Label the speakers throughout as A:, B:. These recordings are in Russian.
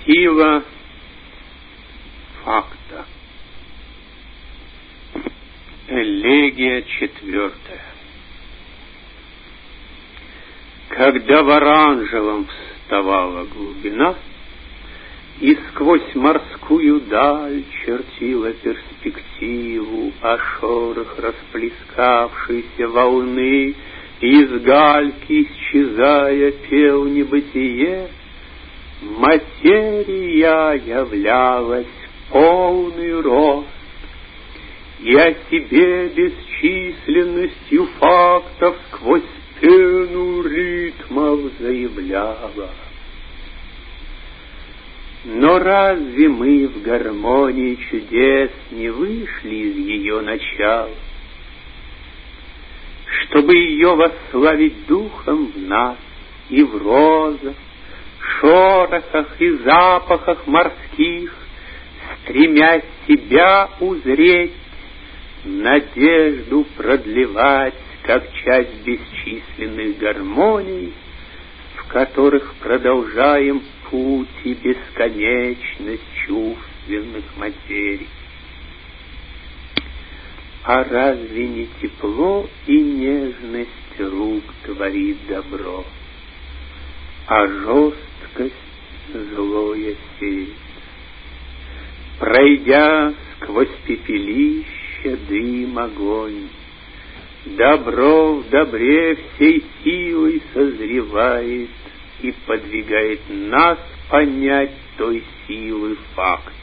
A: Сила факта. Элегия 4. Когда в оранжевом вставала глубина и сквозь морскую даль чертила перспективу, а шорох расплескавшейся волны из гальки исчезая пел небытие, материя являлась полный рост, и о себе бесчисленностью фактов сквозь пену ритмов заявляла. Но разве мы в гармонии чудес не вышли из ее начала, чтобы ее восславить духом в нас и в розах, шорохах и запахах морских, стремясь себя узреть, надежду продлевать, как часть бесчисленных гармоний, в которых продолжаем путь и бесконечность чувственных материй. А разве не тепло и нежность рук творит добро, а жесткость злое сеет? Пройдя сквозь пепелище дым огонь, добро в добре всей силой созревает и подвигает нас понять той силы факт.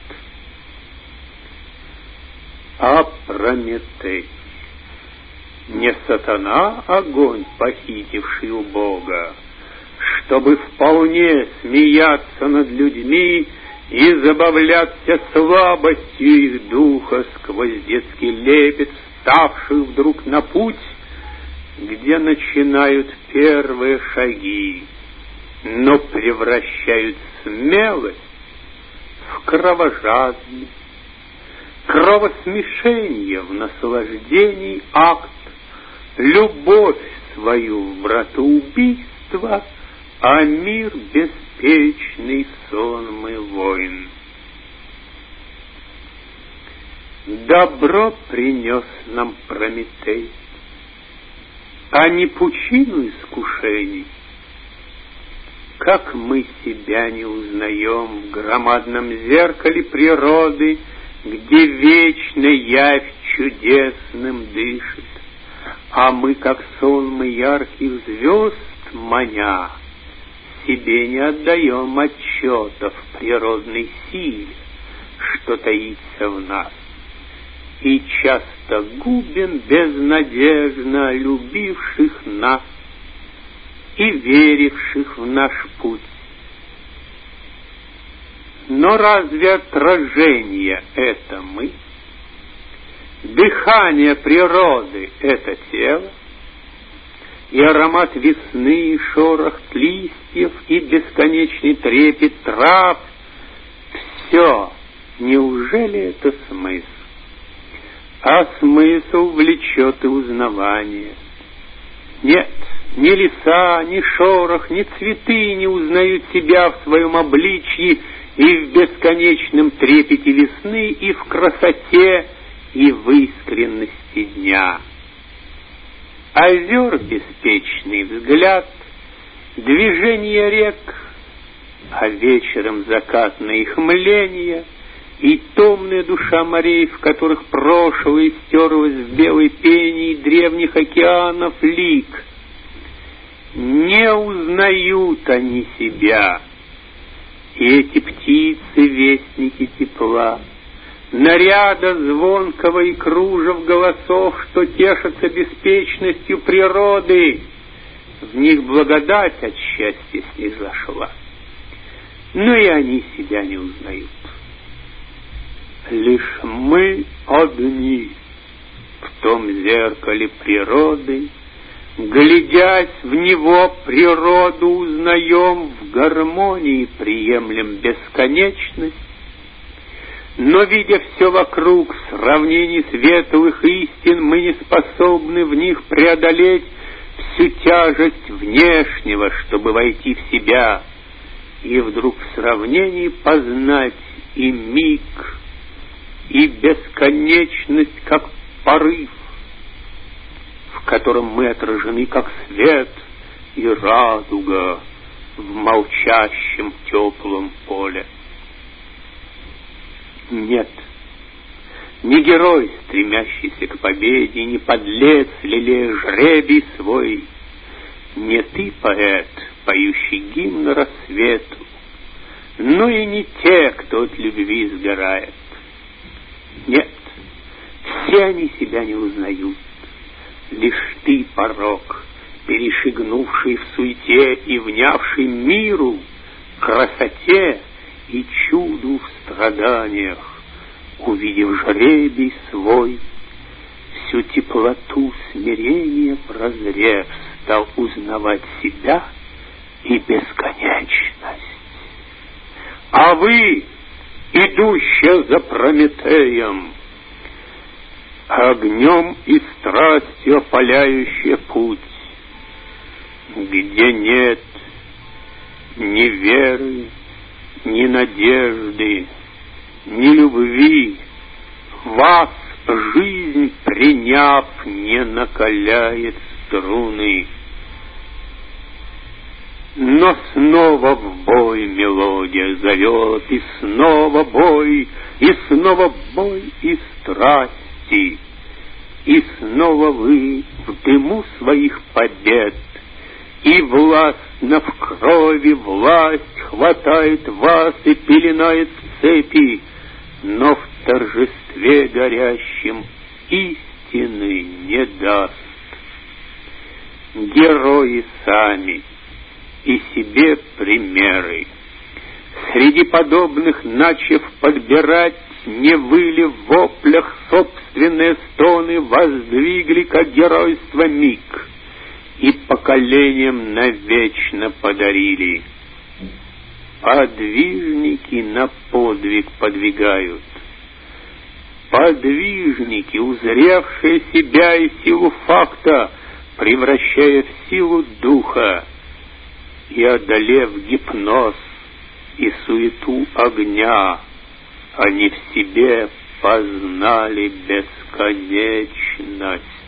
A: А Прометей не сатана огонь, похитивший у Бога, чтобы вполне смеяться над людьми и забавляться слабостью их духа сквозь детский лепет, ставших вдруг на путь, где начинают первые шаги, но превращают смелость в кровожадность, кровосмешение в наслаждении акт, любовь свою в братоубийство, а мир беспечный сонмы войн. Добро принес нам Прометей, а не пучину искушений. Как мы себя не узнаем в громадном зеркале природы, где вечная явь чудесным дышит, а мы, как сонмы ярких звезд маня, себе не отдаем отчета в природной силе, что таится в нас, и часто губим безнадежно любивших нас и веривших в наш путь. Но разве отражение — это мы? Дыхание природы — это тело? И аромат весны, и шорох листьев, и бесконечный трепет трав — все, неужели это смысл? А смысл влечет и узнавание. Нет, ни леса, ни шорох, ни цветы не узнают себя в своем обличье и в бесконечном трепете весны, и в красоте, и в искренности дня. Озер беспечный взгляд, движение рек, а вечером закатное их мление и томная душа морей, в которых прошлое стерлось в белой пене древних океанов лик. Не узнают они себя, и эти птицы — вестники тепла, наряда звонкого и кружев голосов, что тешатся беспечностью природы, в них благодать от счастья снизошла, но и они себя не узнают. Лишь мы одни в том зеркале природы, глядясь в него, природу узнаем, в гармонии приемлем бесконечность, но, видя все вокруг, в сравнении светлых истин, мы не способны в них преодолеть всю тяжесть внешнего, чтобы войти в себя, и вдруг в сравнении познать и миг, и бесконечность, как порыв, в котором мы отражены, как свет и радуга в молчащем теплом поле. Нет, не герой, стремящийся к победе, не подлец, лелея жребий свой, не ты, поэт, поющий гимн рассвету, но и не те, кто от любви сгорает. Нет, все они себя не узнают. Лишь ты, порок, перешагнувший в суете и внявший миру, красоте и чуду в страданиях, увидев жребий свой, всю теплоту смирения прозрев, стал узнавать себя и бесконечность. А вы, идущие за Прометеем, огнем и страстью опаляющие путь, где нет ни веры, ни надежды, ни любви, вас жизнь, приняв, не накаляет струны. Но снова в бой мелодия зовет, и снова бой, и снова бой и страсти, и снова вы в дыму своих побед, и властно в крови власть хватает вас и пеленает в цепи, но в торжестве горящем истины не даст. Герои сами и себе примеры. Среди подобных, начав подбирать, не вы ли в воплях собственные стоны воздвигли, как геройство, миг, и поколениям навечно подарили? Подвижники на подвиг подвигают. Подвижники, узревшие себя и силу факта, превращая в силу духа, и, одолев гипноз и суету огня, они в себе познали бесконечность.